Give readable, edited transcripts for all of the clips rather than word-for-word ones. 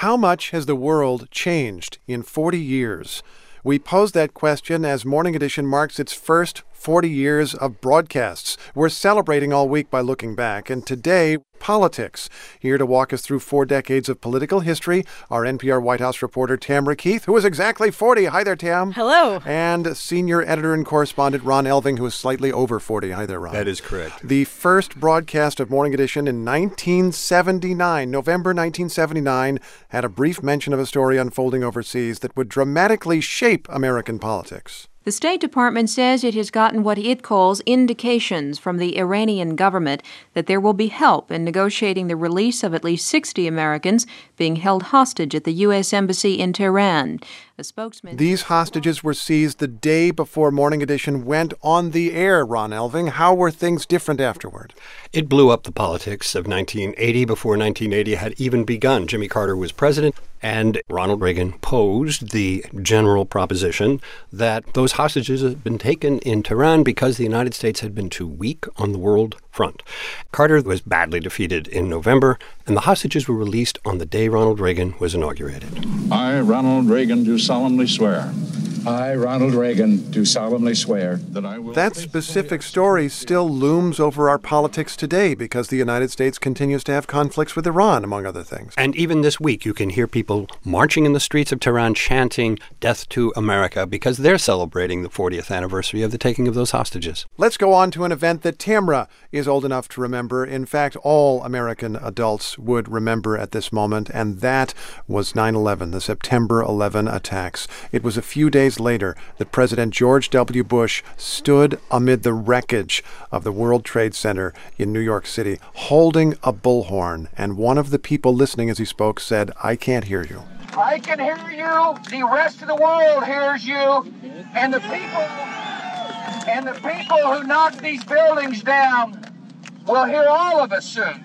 How much has the world changed in 40 years? We pose that question as Morning Edition marks its first 40 years of broadcasts. We're celebrating all week by looking back, and today, politics. Here to walk us through 4 decades of political history, our NPR White House reporter Tamara Keith, who is exactly 40. Hi there, Tam. Hello. And senior editor and correspondent Ron Elving, who is slightly over 40. Hi there, Ron. That is correct. The first broadcast of Morning Edition in 1979, November 1979, had a brief mention of a story unfolding overseas that would dramatically shape American politics. The State Department says it has gotten what it calls indications from the Iranian government that there will be help in negotiating the release of at least 60 Americans being held hostage at the U.S. Embassy in Tehran. A spokesman... These hostages were seized the day before Morning Edition went on the air, Ron Elving. How were things different afterward? It blew up the politics of 1980 before 1980 had even begun. Jimmy Carter was president, and Ronald Reagan posed the general proposition that those hostages had been taken in Tehran because the United States had been too weak on the world front. Carter was badly defeated in November, and the hostages were released on the day Ronald Reagan was inaugurated. I, Ronald Reagan, do solemnly swear. I, Ronald Reagan, do solemnly swear That I will... That specific story still looms over our politics today because the United States continues to have conflicts with Iran, among other things. And even this week, you can hear people marching in the streets of Tehran chanting "Death to America" because they're celebrating the 40th anniversary of the taking of those hostages. Let's go on to an event that Tamra is old enough to remember. In fact, all American adults would remember at this moment, and that was 9/11, the September 11 attacks. It was a few days later that President George W. Bush stood amid the wreckage of the World Trade Center in New York City, holding a bullhorn, and one of the people listening as he spoke said, "I can't hear you." I can hear you, the rest of the world hears you, and the people who knocked these buildings down will hear all of us soon.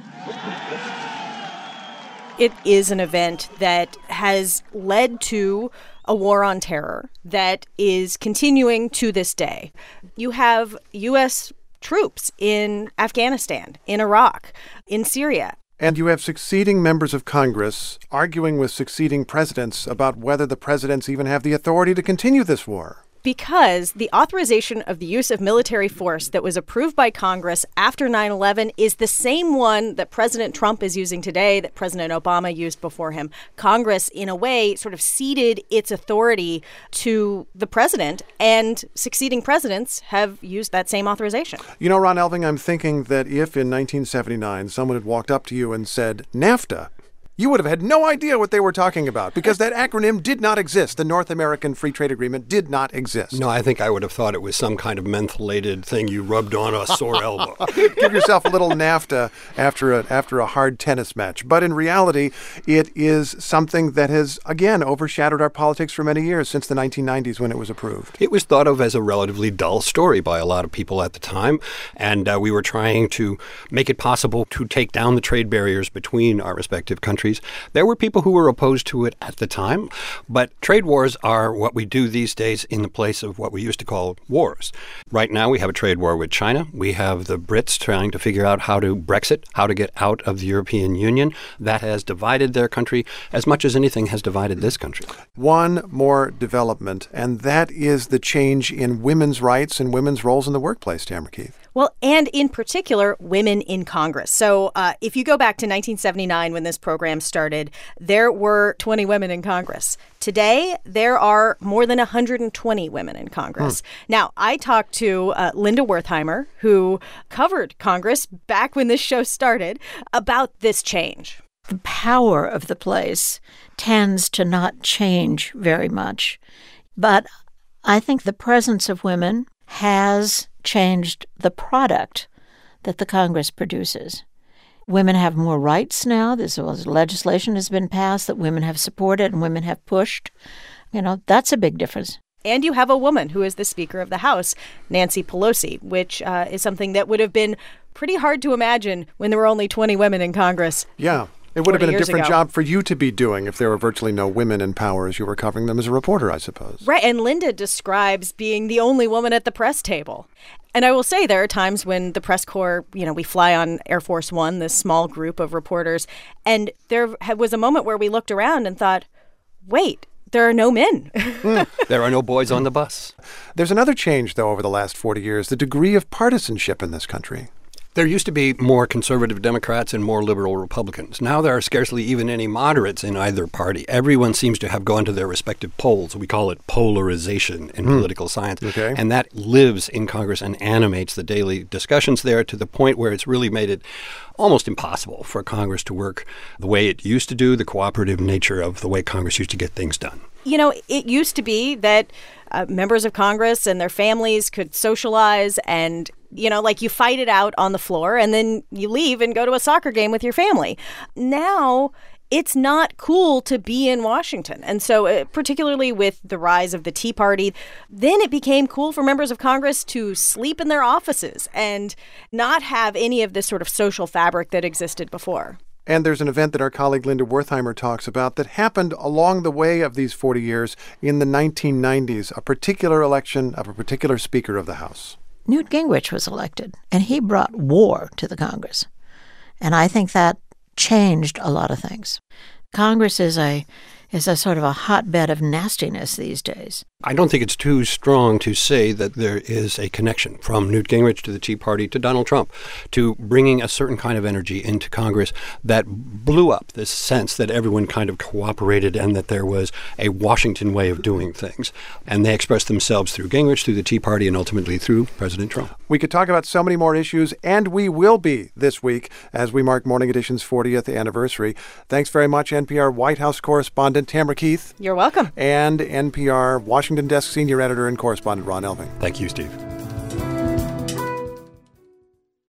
It is an event that has led to a war on terror that is continuing to this day. You have U.S. troops in Afghanistan, in Iraq, in Syria. And you have succeeding members of Congress arguing with succeeding presidents about whether the presidents even have the authority to continue this war. Because the authorization of the use of military force that was approved by Congress after 9/11 is the same one that President Trump is using today, that President Obama used before him. Congress, in a way, sort of ceded its authority to the president, and succeeding presidents have used that same authorization. You know, Ron Elving, I'm thinking that if in 1979 someone had walked up to you and said, NAFTA, you would have had no idea what they were talking about because that acronym did not exist. The North American Free Trade Agreement did not exist. No, I think I would have thought it was some kind of mentholated thing you rubbed on a sore elbow. Give yourself a little NAFTA after a hard tennis match. But in reality, it is something that has, again, overshadowed our politics for many years, since the 1990s when it was approved. It was thought of as a relatively dull story by a lot of people at the time, and we were trying to make it possible to take down the trade barriers between our respective countries. There were people who were opposed to it at the time, but trade wars are what we do these days in the place of what we used to call wars. Right now, we have a trade war with China. We have the Brits trying to figure out how to Brexit, how to get out of the European Union. That has divided their country as much as anything has divided this country. One more development, and that is the change in women's rights and women's roles in the workplace, Tamara Keith. Well, and in particular, women in Congress. So if you go back to 1979 when this program started, there were 20 women in Congress. Today, there are more than 120 women in Congress. Now, I talked to Linda Wertheimer, who covered Congress back when this show started, about this change. The power of the place tends to not change very much. But I think the presence of women has changed the product that the Congress produces. Women have more rights now. This legislation has been passed that women have supported and women have pushed. You know, that's a big difference. And you have a woman who is the Speaker of the House, Nancy Pelosi, which is something that would have been pretty hard to imagine when there were only 20 women in Congress. Yeah. It would have been a different ago. job for you to be doing if there were virtually no women in power as you were covering them as a reporter, I suppose. Right, and Linda describes being the only woman at the press table. And I will say there are times when the press corps, we fly on Air Force One, this small group of reporters, and there was a moment where we looked around and thought, wait, there are no men. There are no boys on the bus. There's another change, though, over the last 40 years, the degree of partisanship in this country. There used to be more conservative Democrats and more liberal Republicans. Now there are scarcely even any moderates in either party. Everyone seems to have gone to their respective poles. We call it polarization in political science. Okay. And that lives in Congress and animates the daily discussions there to the point where it's really made it almost impossible for Congress to work the way it used to do, the cooperative nature of the way Congress used to get things done. It used to be that members of Congress and their families could socialize and, you fight it out on the floor and then you leave and go to a soccer game with your family. Now, it's not cool to be in Washington. And so particularly with the rise of the Tea Party, then it became cool for members of Congress to sleep in their offices and not have any of this sort of social fabric that existed before. And there's an event that our colleague Linda Wertheimer talks about that happened along the way of these 40 years in the 1990s, a particular election of a particular Speaker of the House. Newt Gingrich was elected, and he brought war to the Congress. And I think that changed a lot of things. Congress is a sort of a hotbed of nastiness these days. I don't think it's too strong to say that there is a connection from Newt Gingrich to the Tea Party to Donald Trump to bringing a certain kind of energy into Congress that blew up this sense that everyone kind of cooperated and that there was a Washington way of doing things. And they expressed themselves through Gingrich, through the Tea Party, and ultimately through President Trump. We could talk about so many more issues, and we will be this week as we mark Morning Edition's 40th anniversary. Thanks very much, NPR White House correspondent Tamara Keith. You're welcome. And NPR Washington Desk Senior Editor and Correspondent Ron Elving. Thank you, Steve.